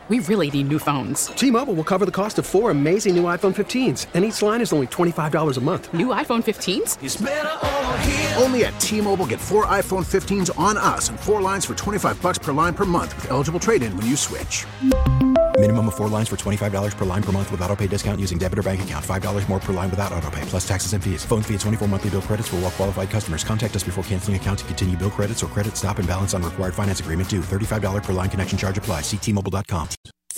We really need new phones. T-Mobile will cover the cost of 4 amazing new iPhone 15s, and each line is only $25 a month. New iPhone 15s? It's better over here. Only at T-Mobile, get 4 iPhone 15s on us and 4 lines for $25 per line per month with eligible trade-in when you switch. Minimum of 4 lines for $25 per line per month with autopay discount using debit or bank account. $5 more per line without autopay, plus taxes and fees. Phone fee at 24 monthly bill credits for well-qualified customers. Contact us before canceling account to continue bill credits or credit stop and balance on required finance agreement due. $35 per line connection charge applies. See T-Mobile.com.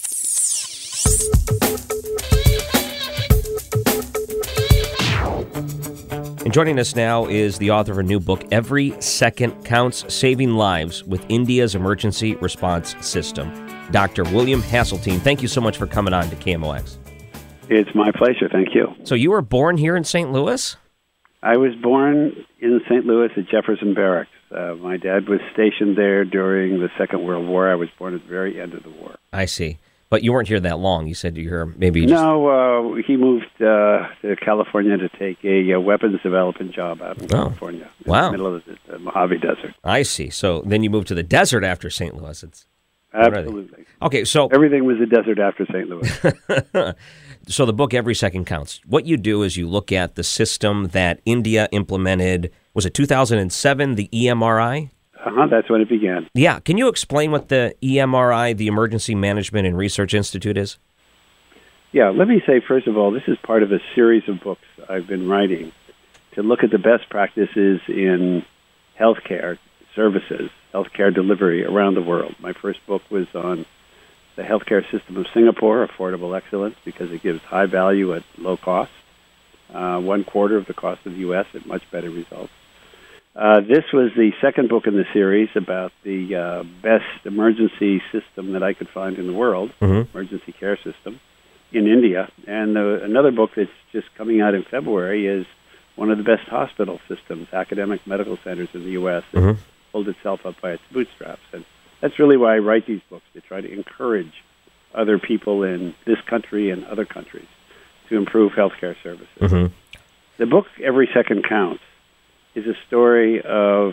And joining us now is the author of a new book, Every Second Counts, Saving Lives with India's Emergency Response System. Dr. William Hasseltine, thank you so much for coming on to KMOX. It's my pleasure. Thank you. So you were born here in St. Louis? I was born in St. Louis at Jefferson Barracks. My dad was stationed there during the Second World War. I was born at the very end of the war. I see. But you weren't here that long. You said you were maybe just... No, he moved to California to take a weapons development job out in California. Wow. In the middle of the Mojave Desert. I see. So then you moved to the desert after St. Louis. Absolutely. Okay, so... Everything was a desert after St. Louis. So the book, Every Second Counts, what you do is you look at the system that India implemented, was it 2007, the EMRI? That's when it began. Yeah. Can you explain what the EMRI, the Emergency Management and Research Institute, is? Yeah, let me say, first of all, this is part of a series of books I've been writing to look at the best practices in healthcare services, healthcare delivery around the world. My first book was on the healthcare system of Singapore, Affordable Excellence, because it gives high value at low cost, 1/4 of the cost of the U.S. at much better results. This was the second book in the series about the best emergency system that I could find in the world, emergency care system in India. And another book that's just coming out in February is one of the best hospital systems, academic medical centers in the U.S. that pulled itself up by its bootstraps. And that's really why I write these books, to try to encourage other people in this country and other countries to improve healthcare services. The book, Every Second Counts, is a story of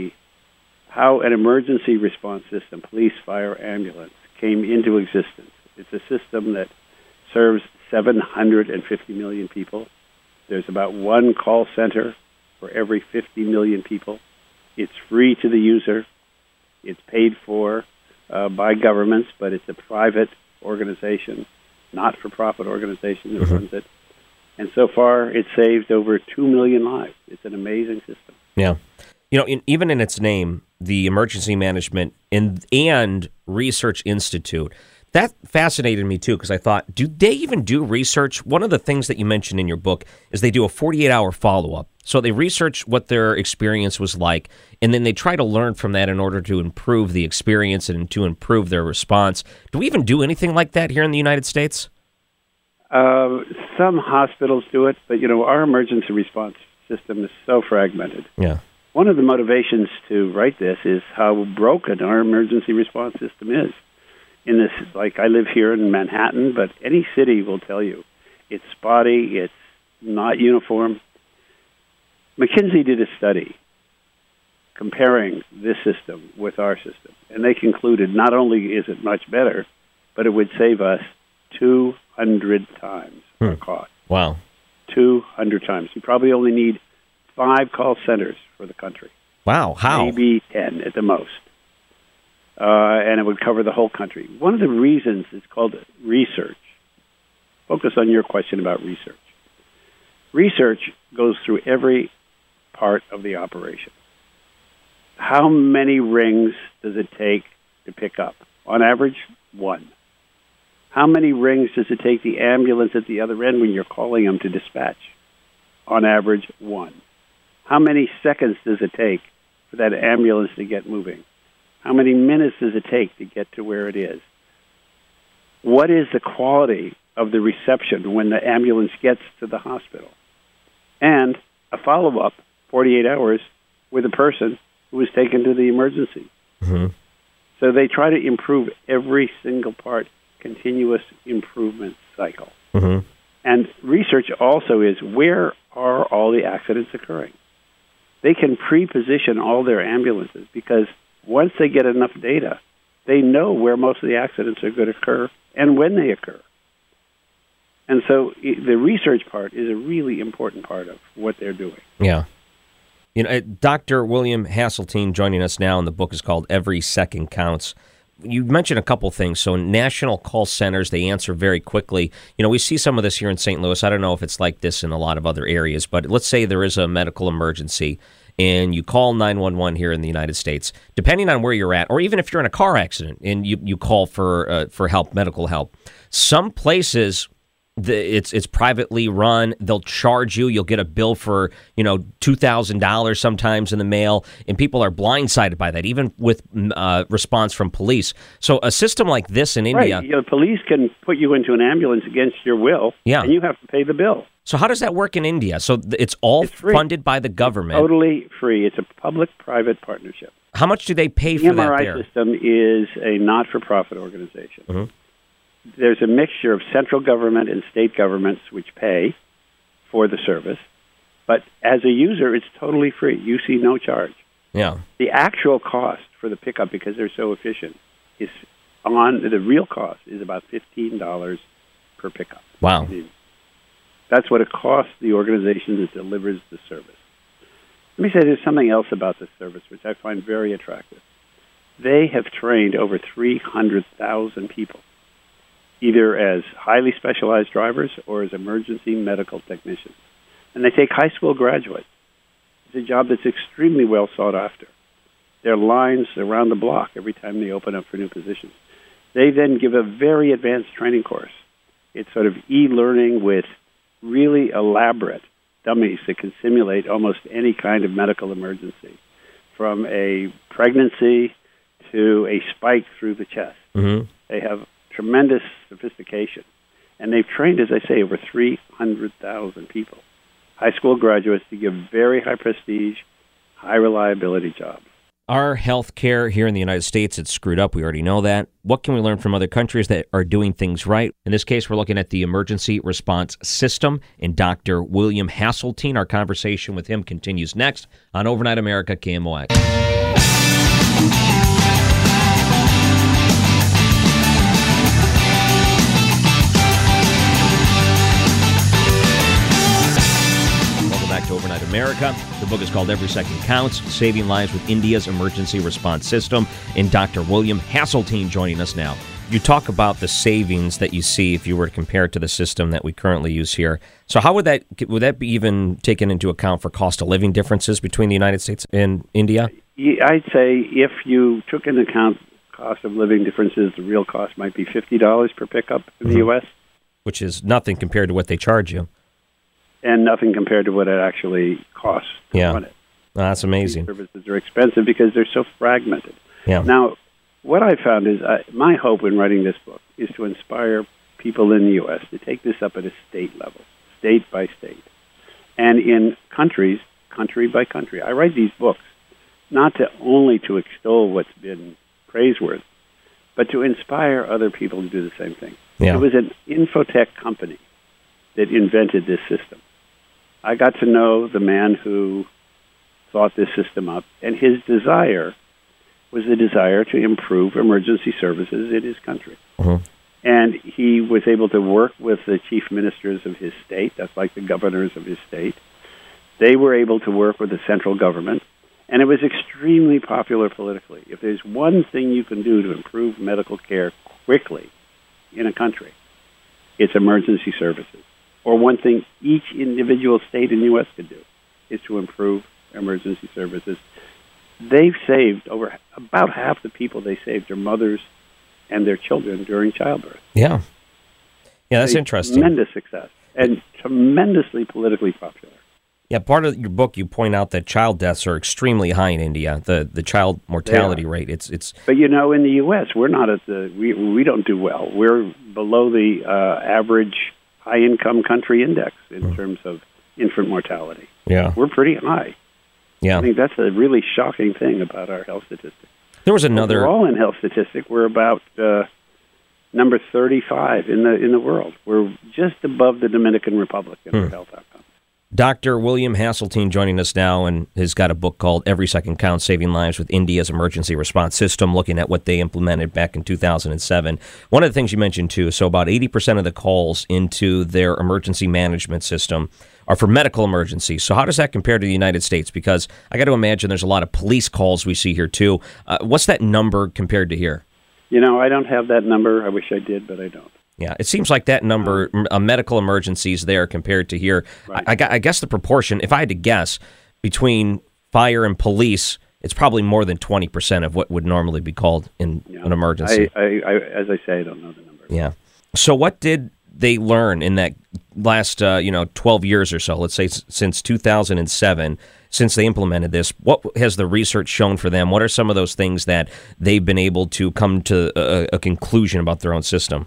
how an emergency response system, police, fire, ambulance, came into existence. It's a system that serves 750 million people. There's about one call center for every 50 million people. It's free to the user. It's paid for by governments, but it's a private organization, not-for-profit organization that runs it. And so far, it's saved over 2 million lives. It's an amazing system. Yeah. You know, even in its name, the Emergency Management and Research Institute, that fascinated me, too, because I thought, do they even do research? One of the things that you mentioned in your book is they do a 48-hour follow-up. So they research what their experience was like, and then they try to learn from that in order to improve the experience and to improve their response. Do we even do anything like that here in the United States? Some hospitals do it, but, our emergency response system is so fragmented. Yeah. One of the motivations to write this is how broken our emergency response system is. In this, like, I live here in Manhattan, but any city will tell you it's spotty, it's not uniform. McKinsey did a study comparing this system with our system, and they concluded not only is it much better, but it would save us 200 times our cost. Wow. 200 times. You probably only need 5 call centers for the country. Wow. How? Maybe 10 at the most. And it would cover the whole country. One of the reasons it's called research, focus on your question about research. Research goes through every part of the operation. How many rings does it take to pick up? On average, 1. How many rings does it take the ambulance at the other end when you're calling them to dispatch? On average, 1. How many seconds does it take for that ambulance to get moving? How many minutes does it take to get to where it is? What is the quality of the reception when the ambulance gets to the hospital? And a follow-up, 48 hours, with a person who was taken to the emergency. So they try to improve every single part, continuous improvement cycle. And research also is, where are all the accidents occurring? They can pre-position all their ambulances because once they get enough data, They know where most of the accidents are going to occur and when they occur. And so the research part is a really important part of what they're doing. Yeah. Dr. William Hasseltine joining us now, and the book is called Every Second Counts. You mentioned a couple things. So national call centers, they answer very quickly. We see some of this here in St. Louis. I don't know if it's like this in a lot of other areas, but let's say there is a medical emergency and you call 911 here in the United States. Depending on where you're at, or even if you're in a car accident and you call for help, medical help, some places it's privately run. They'll charge you. You'll get a bill for $2,000 sometimes in the mail, and people are blindsided by that, even with response from police. So a system like this in India, right. Police can put you into an ambulance against your will, and you have to pay the bill. So how does that work in India? So it's all funded by the government. It's totally free. It's a public-private partnership. How much do they pay for that there? The MRI system is a not-for-profit organization. Mm-hmm. There's a mixture of central government and state governments which pay for the service. But as a user, it's totally free. You see no charge. Yeah. The actual cost for the pickup, because they're so efficient, the real cost is about $15 per pickup. Wow. That's what it costs the organization that delivers the service. Let me say there's something else about this service which I find very attractive. They have trained over 300,000 people, either as highly specialized drivers or as emergency medical technicians. And they take high school graduates. It's a job that's extremely well sought after. There are lines around the block every time they open up for new positions. They then give a very advanced training course. It's sort of e-learning with really elaborate dummies that can simulate almost any kind of medical emergency, from a pregnancy to a spike through the chest. Mm-hmm. They have tremendous sophistication. And they've trained, as I say, over 300,000 people, high school graduates, to give very high prestige, high reliability jobs. Our health care here in the United States, it's screwed up. We already know that. What can we learn from other countries that are doing things right? In this case, we're looking at the emergency response system and Dr. William Hasseltine. Our conversation with him continues next on Overnight America, KMOX. Back to Overnight America. The book is called Every Second Counts, Saving Lives with India's Emergency Response System, and Dr. William Hasseltine joining us now. You talk about the savings that you see if you were to compare it to the system that we currently use here. So how would that be even taken into account for cost of living differences between the United States and India? I'd say if you took into account cost of living differences, the real cost might be $50 per pickup in the U.S. Which is nothing compared to what they charge you. And nothing compared to what it actually costs to run it. That's amazing. These services are expensive because they're so fragmented. Yeah. Now, what I found is my hope in writing this book is to inspire people in the U.S. to take this up at a state level, state by state, and in countries, country by country. I write these books not only to extol what's been praiseworthy, but to inspire other people to do the same thing. Yeah. It was an infotech company that invented this system. I got to know the man who thought this system up, and his desire was the desire to improve emergency services in his country. Mm-hmm. And he was able to work with the chief ministers of his state, that's like the governors of his state. They were able to work with the central government, and it was extremely popular politically. If there's one thing you can do to improve medical care quickly in a country, it's emergency services. Or one thing each individual state in the U.S. could do is to improve emergency services. They've saved about half the people they saved are mothers and their children during childbirth. Yeah. Yeah, that's interesting. Tremendous success and tremendously politically popular. Yeah, part of your book, you point out that child deaths are extremely high in India. The child mortality rate, it's. But in the U.S., we're not at we don't do well. We're below the average high-income country index in terms of infant mortality. Yeah. We're pretty high. Yeah. I think that's a really shocking thing about our health statistics. There was another... Overall in health statistics, we're about number 35 in the world. We're just above the Dominican Republic in our health outcomes. Dr. William Hasseltine joining us now, and has got a book called Every Second Counts, Saving Lives with India's Emergency Response System, looking at what they implemented back in 2007. One of the things you mentioned, too, so about 80% of the calls into their emergency management system are for medical emergencies. So how does that compare to the United States? Because I got to imagine there's a lot of police calls we see here, too. What's that number compared to here? I don't have that number. I wish I did, but I don't. Yeah, it seems like that number, medical emergencies there compared to here. Right. I guess the proportion, if I had to guess, between fire and police, it's probably more than 20% of what would normally be called in an emergency. As I say, I don't know the number. Yeah. So what did they learn in that last 12 years or so, let's say since 2007, since they implemented this? What has the research shown for them? What are some of those things that they've been able to come to a conclusion about their own system?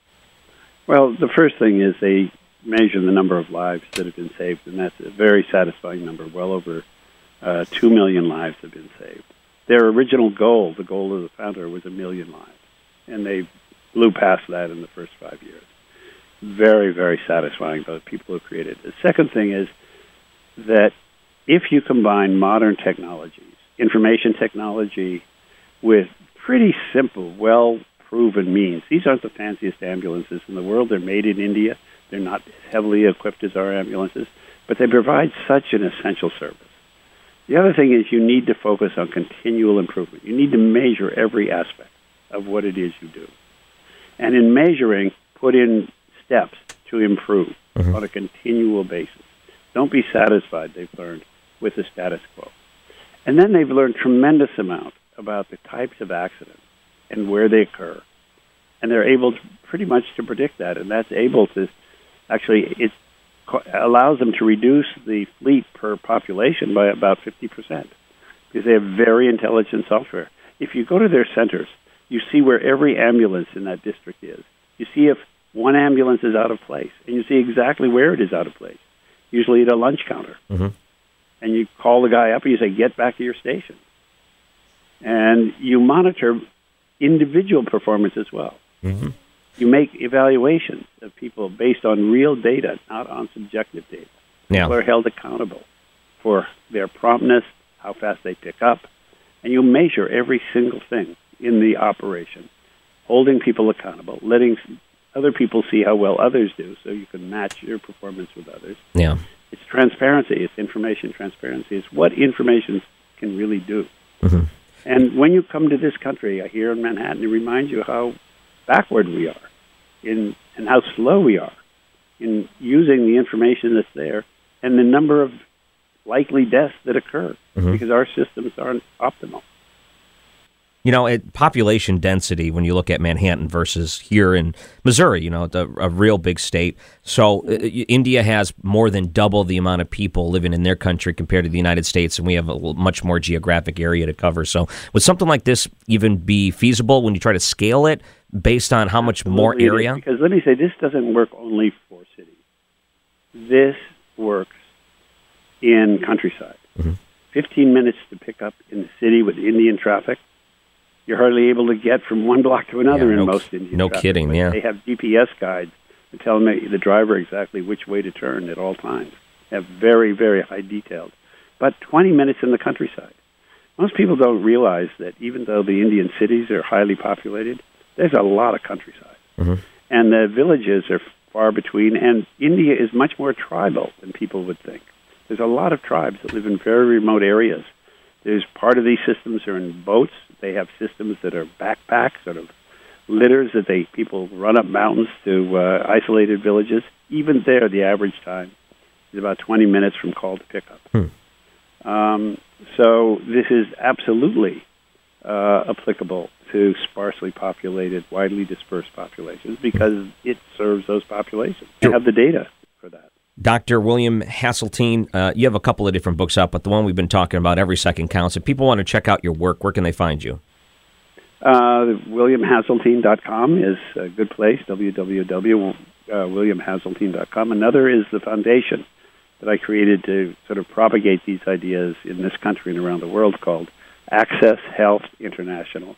Well, the first thing is they measure the number of lives that have been saved, and that's a very satisfying number. Well over 2 million lives have been saved. Their original goal, the goal of the founder, was 1 million lives, and they blew past that in the first 5 years. Very, very satisfying by the people who created it. The second thing is that if you combine modern technologies, information technology, with pretty simple, well-proven means, these aren't the fanciest ambulances in the world. They're made in India. They're not as heavily equipped as our ambulances, but they provide such an essential service. The other thing is you need to focus on continual improvement. You need to measure every aspect of what it is you do. And in measuring, put in steps to improve on a continual basis. Don't be satisfied, they've learned, with the status quo. And then they've learned tremendous amount about the types of accidents and where they occur. And they're able to pretty much to predict that. And that's able to actually, it allows them to reduce the fleet per population by about 50% because they have very intelligent software. If you go to their centers, you see where every ambulance in that district is. You see if one ambulance is out of place, and you see exactly where it is out of place, usually at a lunch counter. And you call the guy up and you say, get back to your station. And you monitor individual performance as well. You make evaluations of people based on real data, not on subjective data. People are held accountable for their promptness, how fast they pick up, and you measure every single thing in the operation, holding people accountable, letting other people see how well others do so you can match your performance with others. Yeah. It's transparency. It's information transparency. It's what information can really do. And when you come to this country, here in Manhattan, it reminds you how backward we are and how slow we are in using the information that's there and the number of likely deaths that occur because our systems aren't optimal. Population density, when you look at Manhattan versus here in Missouri, a real big state. So India has more than double the amount of people living in their country compared to the United States, and we have a much more geographic area to cover. So would something like this even be feasible when you try to scale it based on how much more area? Because let me say, this doesn't work only for cities. This works in countryside. 15 minutes to pick up in the city with Indian traffic. You're hardly able to get from one block to another in most Indian traffic. No kidding, yeah. They have GPS guides that tell the driver exactly which way to turn at all times. They have very, very high details. But 20 minutes in the countryside. Most people don't realize that even though the Indian cities are highly populated, there's a lot of countryside. And the villages are far between, and India is much more tribal than people would think. There's a lot of tribes that live in very remote areas. There's part of these systems are in boats. They have systems that are backpacks, sort of litters that people run up mountains to isolated villages. Even there, the average time is about 20 minutes from call to pickup. So this is absolutely applicable to sparsely populated, widely dispersed populations because it serves those populations. You have the data for that. Dr. William Hasseltine, you have a couple of different books out, but the one we've been talking about, Every Second Counts. If people want to check out your work, where can they find you? WilliamHasseltine.com is a good place, www.williamhasseltine.com. Another is the foundation that I created to sort of propagate these ideas in this country and around the world called Access Health International,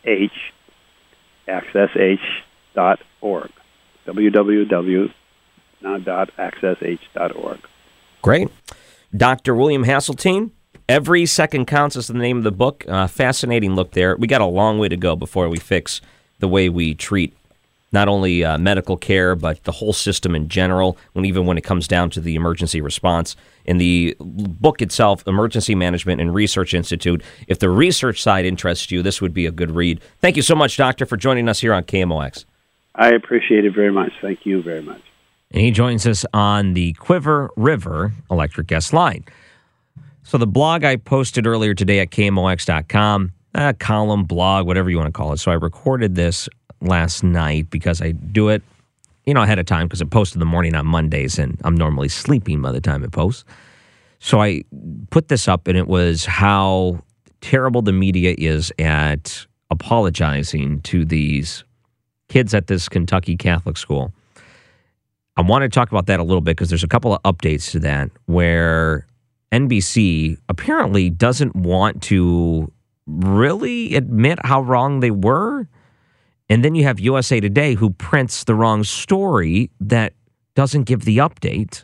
www.access.org. www.access now.accessh.org. Great. Dr. William Hasseltine, Every Second Counts is the name of the book. Fascinating look there. We got a long way to go before we fix the way we treat not only medical care, but the whole system in general, even when it comes down to the emergency response. In the book itself, Emergency Management and Research Institute, if the research side interests you, this would be a good read. Thank you so much, Doctor, for joining us here on KMOX. I appreciate it very much. Thank you very much. And he joins us on the Quiver River Electric Guest Line. So the blog I posted earlier today at KMOX.com, column, blog, whatever you want to call it. So I recorded this last night because I do it, ahead of time because it posts in the morning on Mondays, and I'm normally sleeping by the time it posts. So I put this up, and it was how terrible the media is at apologizing to these kids at this Kentucky Catholic school. I want to talk about that a little bit because there's a couple of updates to that where NBC apparently doesn't want to really admit how wrong they were. And then you have USA Today who prints the wrong story that doesn't give the update.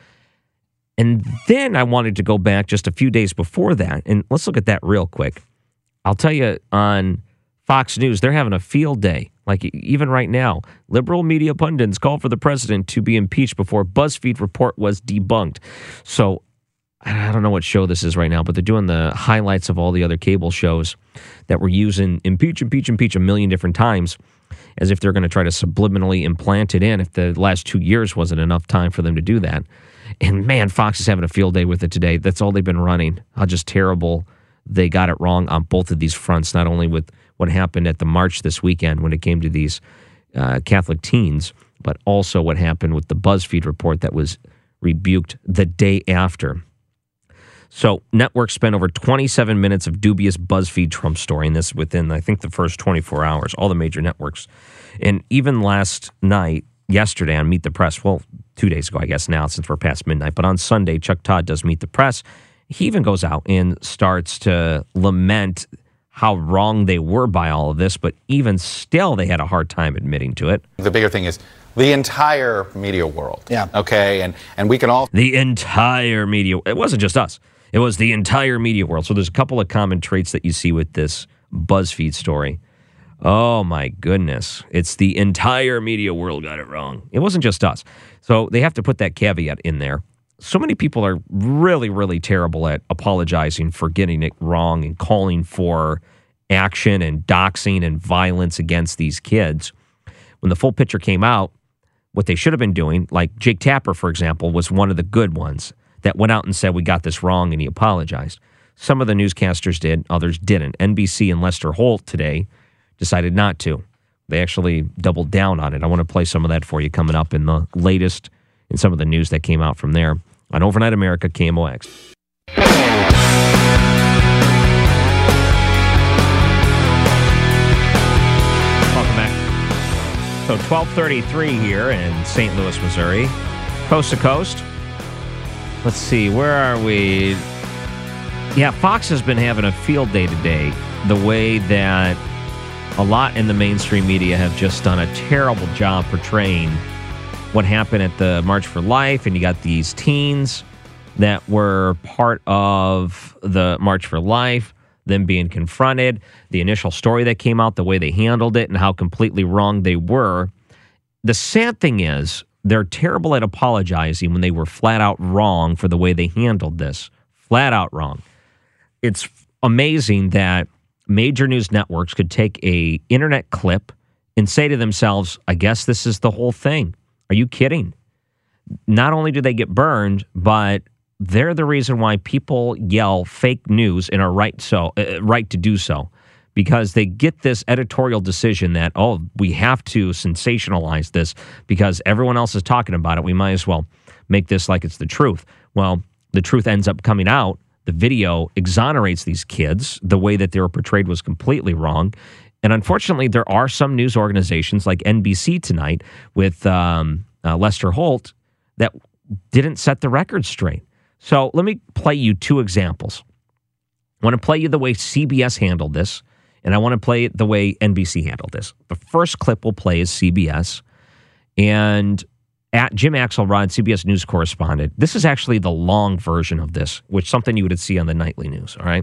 And then I wanted to go back just a few days before that. And let's look at that real quick. I'll tell you, on Fox News, they're having a field day. Like even right now, liberal media pundits call for the president to be impeached before BuzzFeed report was debunked. So I don't know what show this is right now, but they're doing the highlights of all the other cable shows that were using impeach a million different times as if they're going to try to subliminally implant it in if the last 2 years wasn't enough time for them to do that. And man, Fox is having a field day with it today. That's all they've been running. How just terrible they got it wrong on both of these fronts, not only with what happened at the march this weekend when it came to these Catholic teens, but also what happened with the BuzzFeed report that was rebuked the day after. So networks spent over 27 minutes of dubious BuzzFeed Trump story, and this within, I think, the first 24 hours, all the major networks. And even last night, yesterday on Meet the Press, well, 2 days ago, I guess now, since we're past midnight, but on Sunday, Chuck Todd does Meet the Press. He even goes out and starts to lament how wrong they were by all of this, but even still, they had a hard time admitting to it. The bigger thing is the entire media world. Yeah. Okay, and we can all... The entire media... It wasn't just us. It was the entire media world. So there's a couple of common traits that you see with this BuzzFeed story. Oh, my goodness. It's the entire media world got it wrong. It wasn't just us. So they have to put that caveat in there. So many people are really, really terrible at apologizing for getting it wrong and calling for action and doxing and violence against these kids. When the full picture came out, what they should have been doing, like Jake Tapper, for example, was one of the good ones that went out and said, we got this wrong, and he apologized. Some of the newscasters did, others didn't. NBC and Lester Holt today decided not to. They actually doubled down on it. I want to play some of that for you coming up in the latest in some of the news that came out from there on Overnight America, KMOX. Welcome back. So 12:33 here in St. Louis, Missouri. Coast to coast. Let's see, where are we? Yeah, Fox has been having a field day today, the way that a lot in the mainstream media have just done a terrible job portraying what happened at the March for Life, and you got these teens that were part of the March for Life, them being confronted, the initial story that came out, the way they handled it, and how completely wrong they were. The sad thing is, they're terrible at apologizing when they were flat out wrong for the way they handled this. Flat out wrong. It's amazing that major news networks could take a internet clip and say to themselves, I guess this is the whole thing. Are you kidding? Not only do they get burned, but they're the reason why people yell fake news and are right to do so. Because they get this editorial decision that, oh, we have to sensationalize this because everyone else is talking about it. We might as well make this like it's the truth. Well, the truth ends up coming out. The video exonerates these kids. The way that they were portrayed was completely wrong. And unfortunately, there are some news organizations like NBC tonight with Lester Holt that didn't set the record straight. So let me play you two examples. I want to play you the way CBS handled this. And I want to play it the way NBC handled this. The first clip we'll play is CBS. And at Jim Axelrod, CBS News correspondent. This is actually the long version of this, which is something you would see on the nightly news, all right?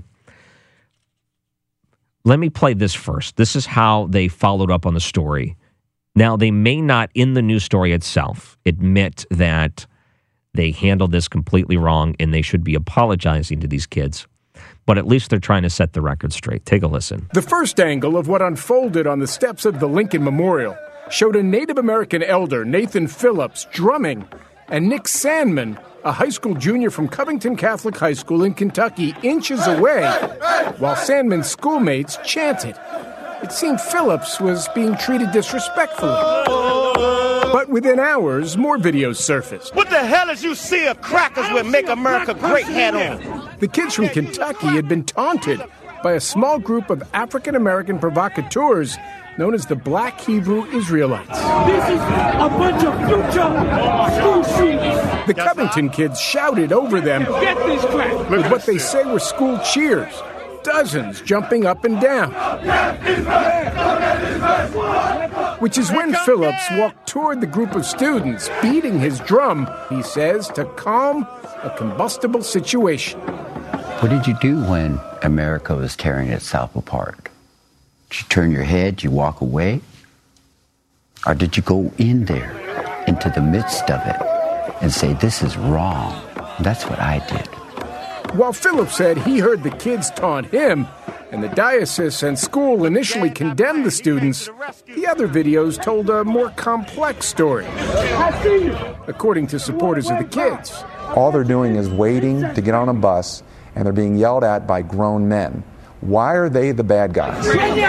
Let me play this first. This is how they followed up on the story. Now, they may not, in the news story itself, admit that they handled this completely wrong and they should be apologizing to these kids. But at least they're trying to set the record straight. Take a listen. The first angle of what unfolded on the steps of the Lincoln Memorial showed a Native American elder, Nathan Phillips, drumming, and Nick Sandman, a high school junior from Covington Catholic High School in Kentucky, inches away, while Sandman's schoolmates chanted. It seemed Phillips was being treated disrespectfully. But within hours, more videos surfaced. What the hell is you see a crackers with Make America Great hat on? The kids from Kentucky had been taunted by a small group of African-American provocateurs known as the Black Hebrew Israelites. This is a bunch of future school shooters. The Covington kids shouted over them with what they say were school cheers, dozens jumping up and down. Which is when Phillips walked toward the group of students, beating his drum, he says, to calm a combustible situation. What did you do when America was tearing itself apart? Did you turn your head, did you walk away? Or did you go in there, into the midst of it, and say, this is wrong? That's what I did. While Phillips said he heard the kids taunt him, and the diocese and school initially condemned the students, the other videos told a more complex story. According to supporters of the kids. All they're doing is waiting to get on a bus, and they're being yelled at by grown men. Why are they the bad guys?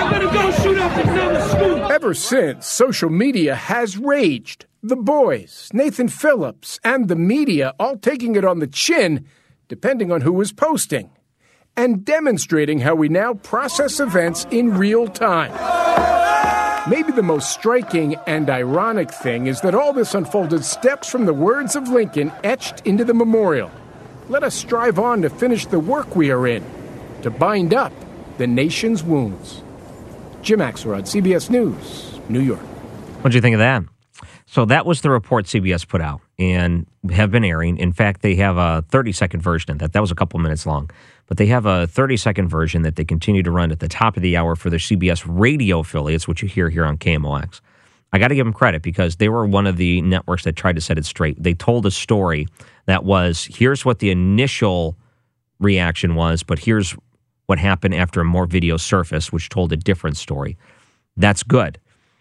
Ever since, social media has raged. The boys, Nathan Phillips, and the media all taking it on the chin, depending on who was posting, and demonstrating how we now process events in real time. Maybe the most striking and ironic thing is that all this unfolded steps from the words of Lincoln etched into the memorial. Let us strive on to finish the work we are in, to bind up the nation's wounds. Jim Axelrod, CBS News, New York. What did you think of that? So that was the report CBS put out and have been airing. In fact, they have a 30-second version of that. That was a couple minutes long. But they have a 30-second version that they continue to run at the top of the hour for their CBS radio affiliates, which you hear here on KMOX. I got to give them credit because they were one of the networks that tried to set it straight. They told a story that was, here's what the initial reaction was, but here's what happened after more video surfaced, which told a different story. That's good.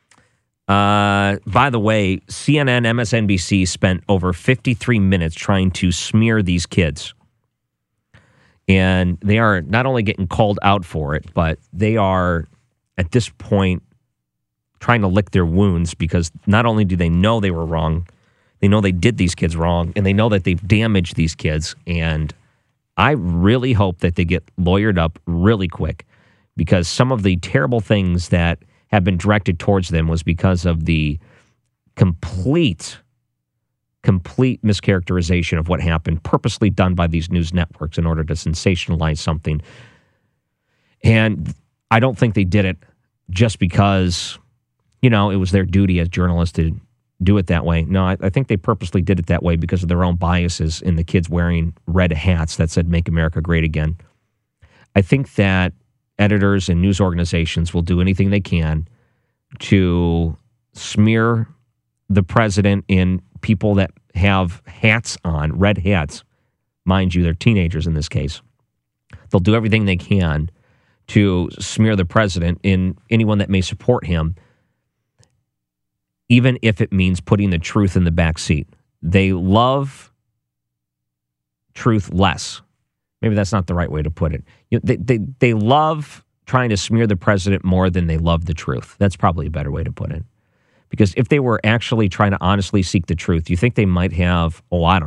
By the way, CNN, MSNBC spent over 53 minutes trying to smear these kids. And they are not only getting called out for it, but they are, at this point, trying to lick their wounds because not only do they know they were wrong, they know they did these kids wrong, and they know that they've damaged these kids. And I really hope that they get lawyered up really quick because some of the terrible things that have been directed towards them was because of the complete mischaracterization of what happened, purposely done by these news networks in order to sensationalize something. And I don't think they did it just because, it was their duty as journalists to do it that way. No, I think they purposely did it that way because of their own biases in the kids wearing red hats that said, Make America Great Again. I think that editors and news organizations will do anything they can to smear the president and people that have hats on, red hats. Mind you, they're teenagers in this case. They'll do everything they can to smear the president and anyone that may support him, even if it means putting the truth in the back seat. They love truth less. Maybe that's not the right way to put it. They love trying to smear the president more than they love the truth. That's probably a better way to put it. Because if they were actually trying to honestly seek the truth, you think they might have,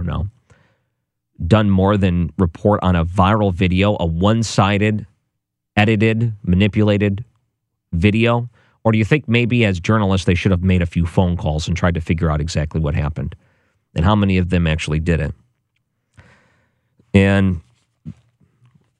done more than report on a viral video, a one-sided, edited, manipulated video? Or do you think maybe as journalists they should have made a few phone calls and tried to figure out exactly what happened and how many of them actually did it? And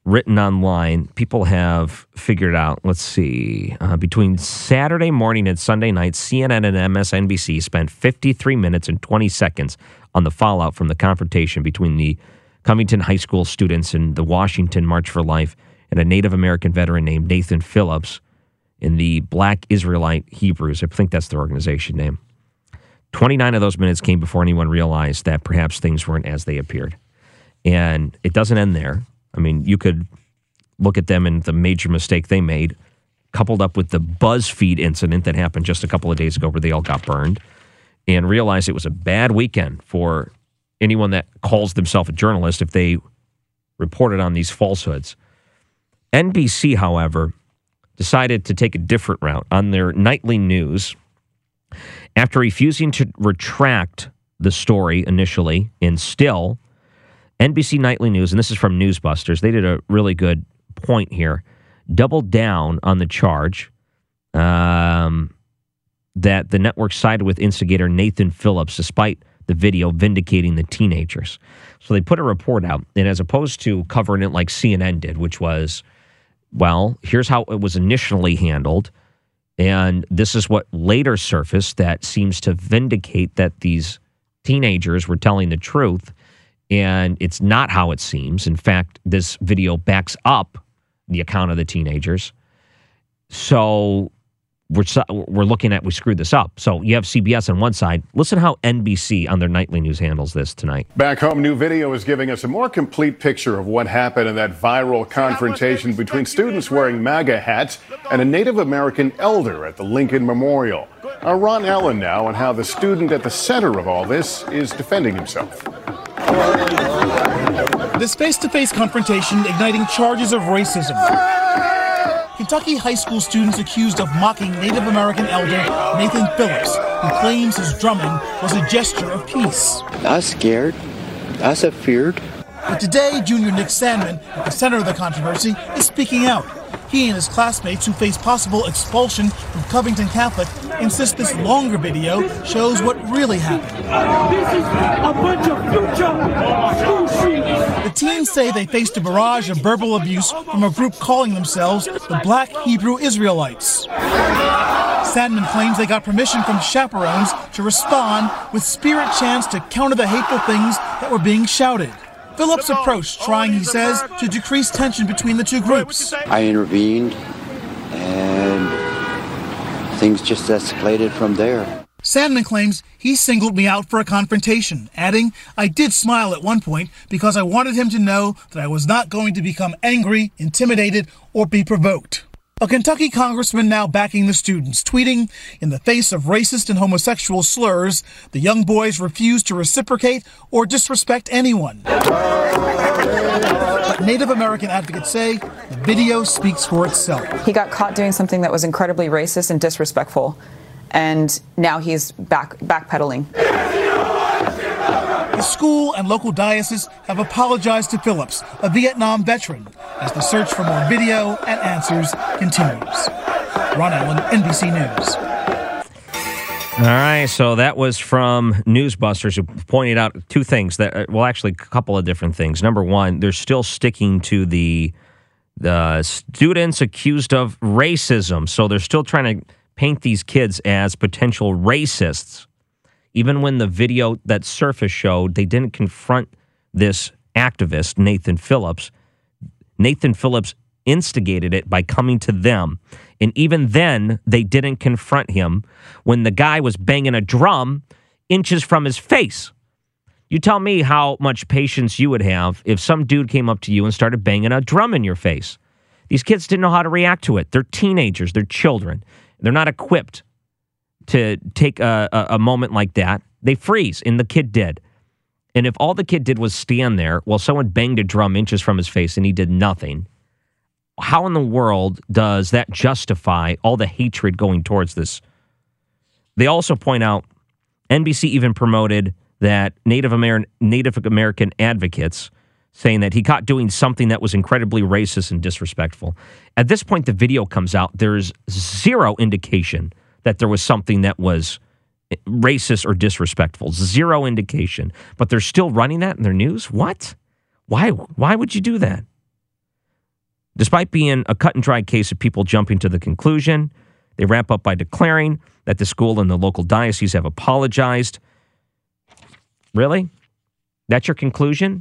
written online. People have figured out, let's see, between Saturday morning and Sunday night, CNN and MSNBC spent 53 minutes and 20 seconds on the fallout from the confrontation between the Covington High School students and the Washington March for Life and a Native American veteran named Nathan Phillips in the Black Israelite Hebrews. I think that's their organization name. 29 of those minutes came before anyone realized that perhaps things weren't as they appeared. And it doesn't end there. I mean, you could look at them and the major mistake they made, coupled up with the BuzzFeed incident that happened just a couple of days ago where they all got burned, and realize it was a bad weekend for anyone that calls themselves a journalist if they reported on these falsehoods. NBC, however, decided to take a different route on their nightly news. After refusing to retract the story initially, and still, NBC Nightly News, and this is from Newsbusters, they did a really good point here, doubled down on the charge that the network sided with instigator Nathan Phillips, despite the video vindicating the teenagers. So they put a report out, and as opposed to covering it like CNN did, which was, well, here's how it was initially handled, and this is what later surfaced that seems to vindicate that these teenagers were telling the truth, and it's not how it seems. In fact, this video backs up the account of the teenagers. So we're looking at, we screwed this up. So you have CBS on one side. Listen how NBC on their nightly news handles this tonight. Back home, new video is giving us a more complete picture of what happened in that viral confrontation between students wearing MAGA hats and a Native American elder at the Lincoln Memorial. Our Ron Allen now on how the student at the center of all this is defending himself. This face-to-face confrontation igniting charges of racism. Kentucky high school students accused of mocking Native American elder Nathan Phillips, who claims his drumming was a gesture of peace. I was scared. I was feared. But today, junior Nick Sandman, at the center of the controversy, is speaking out. He and his classmates who face possible expulsion from Covington Catholic insist this longer video shows what really happened. This is a bunch of future school shooters. The teens say they faced a barrage of verbal abuse from a group calling themselves the Black Hebrew Israelites. Sandman claims they got permission from chaperones to respond with spirit chants to counter the hateful things that were being shouted. Phillips approached, trying, he says, to decrease tension between the two groups. I intervened, and things just escalated from there. Sandman claims he singled me out for a confrontation, adding, I did smile at one point because I wanted him to know that I was not going to become angry, intimidated, or be provoked. A Kentucky congressman now backing the students, tweeting, in the face of racist and homosexual slurs, the young boys refuse to reciprocate or disrespect anyone. But Native American advocates say the video speaks for itself. He got caught doing something that was incredibly racist and disrespectful, and now he's backpedaling. The school and local diocese have apologized to Phillips, a Vietnam veteran, as the search for more video and answers continues. Ron Allen, NBC News. All right, so that was from Newsbusters, who pointed out two things that, well, actually, a couple of different things. Number one, they're still sticking to the students accused of racism, so they're still trying to paint these kids as potential racists. Even when the video that Surface showed, they didn't confront this activist, Nathan Phillips. Nathan Phillips instigated it by coming to them. And even then, they didn't confront him when the guy was banging a drum inches from his face. You tell me how much patience you would have if some dude came up to you and started banging a drum in your face. These kids didn't know how to react to it. They're teenagers. They're children. They're not equipped to take a moment like that. They freeze, and the kid did. And if all the kid did was stand there while someone banged a drum inches from his face and he did nothing, how in the world does that justify all the hatred going towards this? They also point out, NBC even promoted that Native American advocates saying that he caught doing something that was incredibly racist and disrespectful. At this point, the video comes out. There's zero indication that there was something that was racist or disrespectful. Zero indication. But they're still running that in their news? What? Why would you do that? Despite being a cut-and-dried case of people jumping to the conclusion, they wrap up by declaring that the school and the local diocese have apologized. Really? That's your conclusion?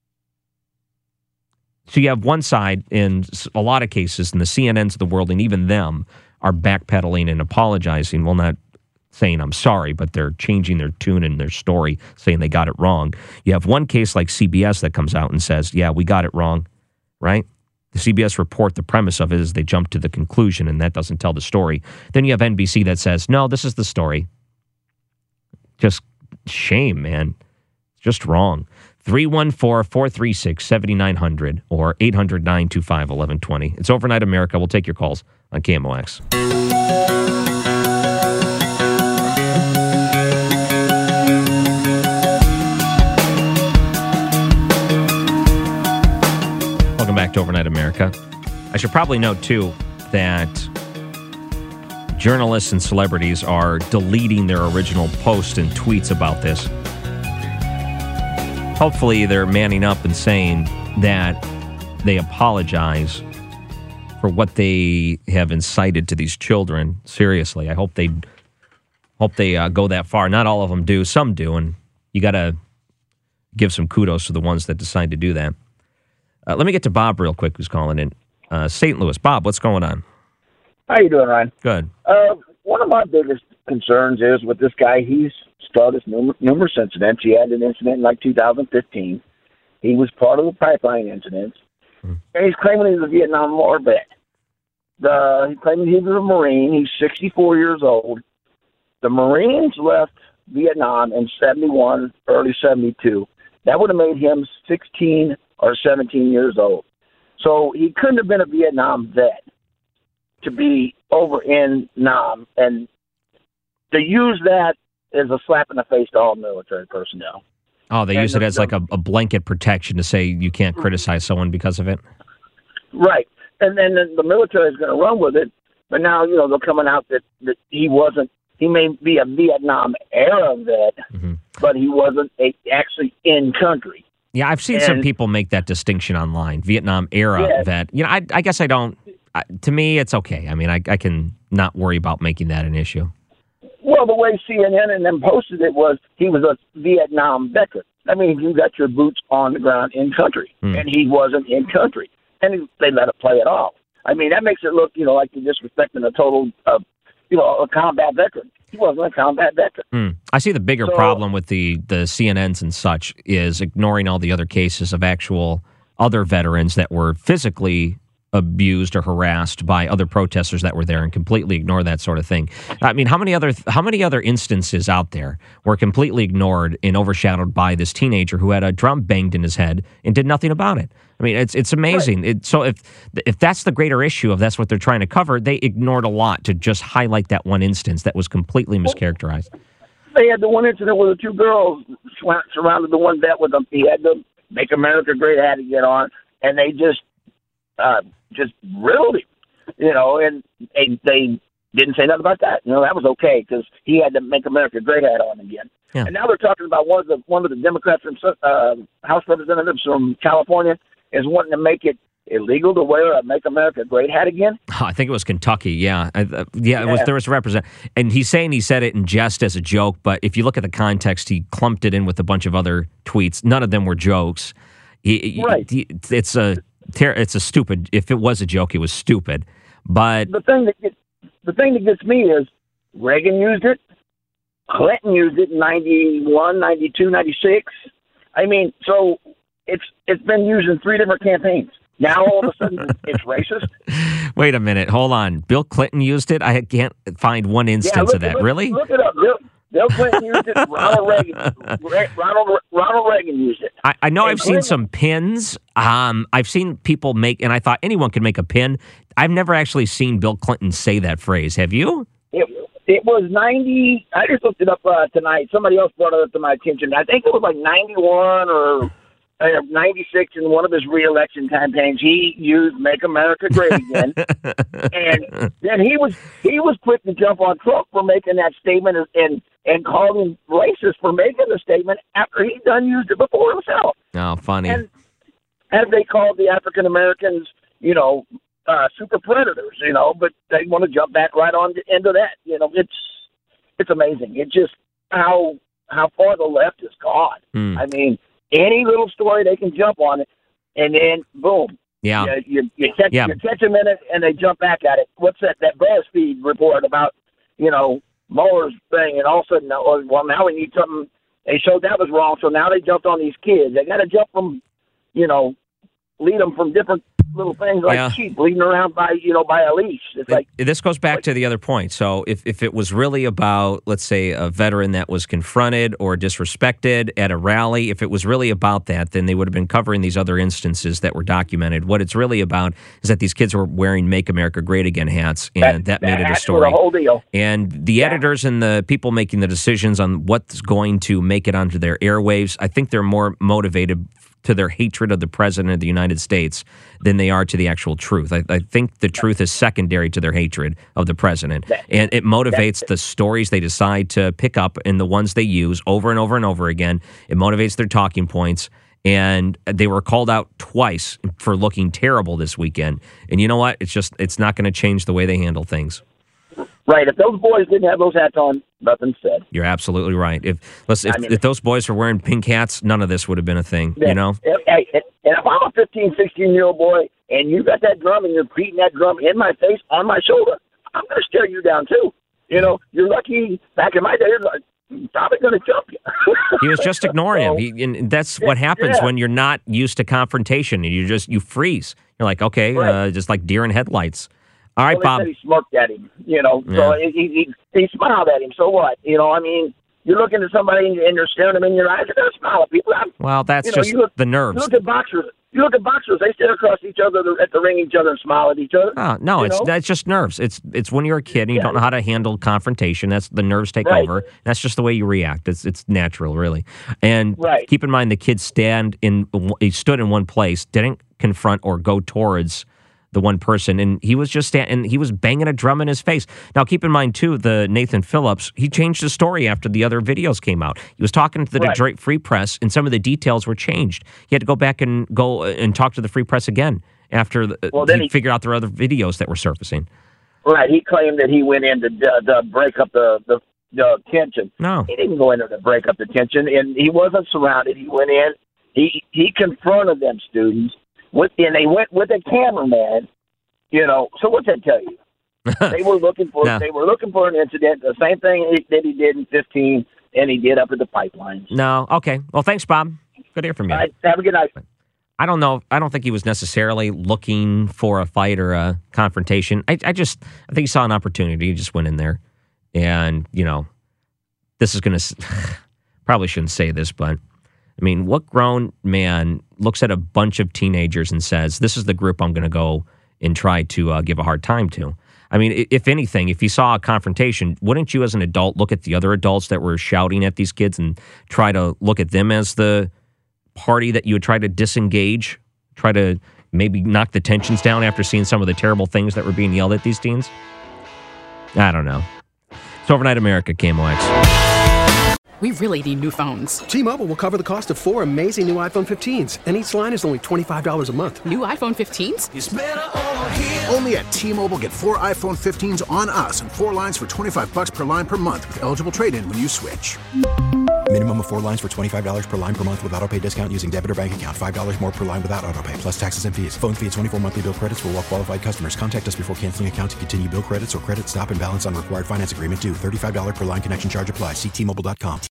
So you have one side in a lot of cases, and the CNNs of the world, and even them, are backpedaling and apologizing. Well, not saying I'm sorry, but they're changing their tune and their story, saying they got it wrong. You have one case like CBS that comes out and says, yeah, we got it wrong, right? The CBS report, the premise of it is they jump to the conclusion, and that doesn't tell the story. Then you have NBC that says, no, this is the story. Just shame, man. Just wrong. 314-436-7900 or 800-925-1120. It's Overnight America. We'll take your calls on KMOX. Welcome back to Overnight America. I should probably note, too, that journalists and celebrities are deleting their original posts and tweets about this. Hopefully they're manning up and saying that they apologize for what they have incited to these children. Seriously, I hope they go that far. Not all of them do. Some do, and you got to give some kudos to the ones that decide to do that. Let me get to Bob real quick, who's calling in. St. Louis. Bob, what's going on? How you doing, Ryan? Good. One of my biggest concerns is with this guy, he's started numerous incidents. He had an incident in like 2015. He was part of the pipeline incidents. And he's claiming he's a Vietnam War vet. He's claiming he was a Marine. He's 64 years old. The Marines left Vietnam in 71, early 72. That would have made him 16 or 17 years old. So he couldn't have been a Vietnam vet to be over in Nam. And to use that as a slap in the face to all military personnel. Oh, they use it as like a blanket protection to say you can't criticize someone because of it? Right. And then the military is going to run with it. But now, they're coming out that he may be a Vietnam era vet, but he wasn't actually in country. Yeah, I've seen some people make that distinction online. Vietnam era vet. I guess I don't. To me, it's okay. I mean, I can not worry about making that an issue. Well, the way CNN and them posted it was he was a Vietnam veteran. I mean, you got your boots on the ground in country, and he wasn't in country, and they let it play it off. I mean, that makes it look, like you're disrespecting a total, a combat veteran. He wasn't a combat veteran. I see the bigger problem with the CNNs and such is ignoring all the other cases of actual other veterans that were physically abused or harassed by other protesters that were there and completely ignore that sort of thing. I mean, how many other instances out there were completely ignored and overshadowed by this teenager who had a drum banged in his head and did nothing about it? I mean, it's amazing. Right. So if that's the greater issue, if that's what they're trying to cover, they ignored a lot to just highlight that one instance that was completely mischaracterized. They had the one incident where the two girls surrounded the one vet with them. He had the Make America Great hat to get on, and they just riddled him, and they didn't say nothing about that. That was okay because he had to Make America Great hat on again. Yeah. And now they're talking about one of the Democrats from House Representatives from California is wanting to make it illegal to wear a Make America Great hat again. I think it was Kentucky. Yeah. It was. There was a representative, and he's saying he said it in jest as a joke, but if you look at the context, he clumped it in with a bunch of other tweets. None of them were jokes. It's a stupid. If it was a joke, it was stupid. But the thing that gets me is Reagan used it, Clinton used it in 91, 92, 96. I mean, so it's been used in 3 different campaigns. Now all of a sudden it's racist. Wait a minute, hold on. Bill Clinton used it. I can't find one instance of that. Really? Look it up. Bill Clinton used it. Ronald Reagan used it. I know I've seen some pins. I've seen people make, and I thought anyone could make a pin. I've never actually seen Bill Clinton say that phrase. Have you? It was 90. I just looked it up tonight. Somebody else brought it up to my attention. I think it was like 91 or 96 in one of his re-election campaigns. He used "Make America Great Again," and then he was quick to jump on Trump for making that statement and called him racist for making the statement after he done used it before himself. Oh, funny. And as they called the African Americans, super predators, but they want to jump back right on into that. It's amazing. It's just how far the left has gone. I mean, any little story they can jump on it, and then boom. Yeah. You catch them in it, and they jump back at it. What's that BuzzFeed report about, Mueller's thing, and all of a sudden, well, now we need something. They showed that was wrong, so now they jumped on these kids. They got to jump from, lead them from different little things like sheep leading around by a leash. It's like this goes back to the other point. So if it was really about, let's say, a veteran that was confronted or disrespected at a rally, if it was really about that, then they would have been covering these other instances that were documented. What it's really about is that these kids were wearing "Make America Great Again" hats, and that made it a story. The whole deal. And the editors and the people making the decisions on what's going to make it onto their airwaves, I think they're more motivated to their hatred of the president of the United States than they are to the actual truth. I think the truth is secondary to their hatred of the president. And it motivates the stories they decide to pick up and the ones they use over and over and over again. It motivates their talking points. And they were called out twice for looking terrible this weekend. And you know what? It's not going to change the way they handle things. Right. If those boys didn't have those hats on, nothing said. You're absolutely right. If those boys were wearing pink hats, none of this would have been a thing, Hey, and if I'm a 15, 16-year-old boy and you got that drum and you're beating that drum in my face, on my shoulder, I'm going to stare you down too. You're lucky back in my day, I'm probably going to jump you. He was just ignoring him. And that's what happens when you're not used to confrontation and you freeze. You're like, okay, just like deer in headlights. All right, Bob. Said he smirked at him, so he smiled at him. So what? You're looking at somebody and you're staring them in your eyes. You're going to smile at people. Well, that's just the nerves. You look at boxers. They sit across each other at the ring, each other, and smile at each other. Oh, no, that's just nerves. It's when you're a kid and you don't know how to handle confrontation. That's the nerves take over. That's just the way you react. It's natural, really. And keep in mind, the kid stood in one place, didn't confront or go towards the one person, and he was just and he was banging a drum in his face. Now, keep in mind, too, the Nathan Phillips, he changed his story after the other videos came out. He was talking to the Detroit Free Press, and some of the details were changed. He had to go back and talk to the Free Press again after he figured out there were other videos that were surfacing. Right. He claimed that he went in to break up the tension. No. He didn't go in there to break up the tension, and he wasn't surrounded. He went in. He confronted them students. And they went with a cameraman, So what's that tell you? They were looking for an incident, the same thing that he did in 15, and he did up at the pipelines. No, okay. Well, thanks, Bob. Good to hear from you. All right, have a good night. I don't know. I don't think he was necessarily looking for a fight or a confrontation. I think he saw an opportunity. He just went in there, and this is going to probably shouldn't say this, but. I mean, what grown man looks at a bunch of teenagers and says, this is the group I'm going to go and try to give a hard time to? I mean, if anything, if you saw a confrontation, wouldn't you as an adult look at the other adults that were shouting at these kids and try to look at them as the party that you would try to disengage, try to maybe knock the tensions down after seeing some of the terrible things that were being yelled at these teens? I don't know. It's Overnight America, KMOX. We really need new phones. T-Mobile will cover the cost of 4 amazing new iPhone 15s, and each line is only $25 a month. New iPhone 15s? It's better over here. Only at T-Mobile, get 4 iPhone 15s on us and 4 lines for $25 per line per month with eligible trade-in when you switch. Minimum of 4 lines for $25 per line per month with autopay discount using debit or bank account. $5 more per line without autopay, plus taxes and fees. Phone fee at 24 monthly bill credits for well-qualified customers. Contact us before canceling account to continue bill credits or credit stop and balance on required finance agreement due. $35 per line connection charge applies. See T-Mobile.com.